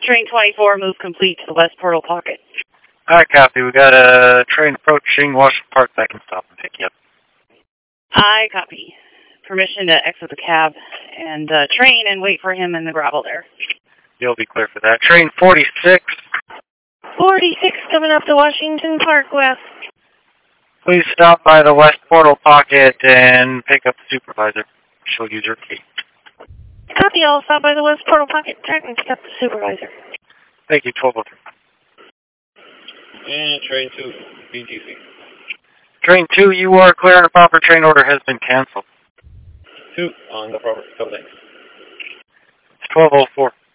Train 24, move complete to the west portal pocket. Alright, copy. We got a train approaching Washington Park that can stop and pick you up. I copy. Permission to exit the cab and train and wait for him in the gravel there. You'll be clear for that. Train 46. 46 coming up to Washington Park West. Please stop by the west portal pocket and pick up the supervisor. She'll use her key. Copy, I'll stop by the west portal pocket and pick up the supervisor. Thank you, 1203. And train 2, BTC. Train 2, you are clear and a proper train order has been canceled. 2 on the proper. Go thanks. It's 1204.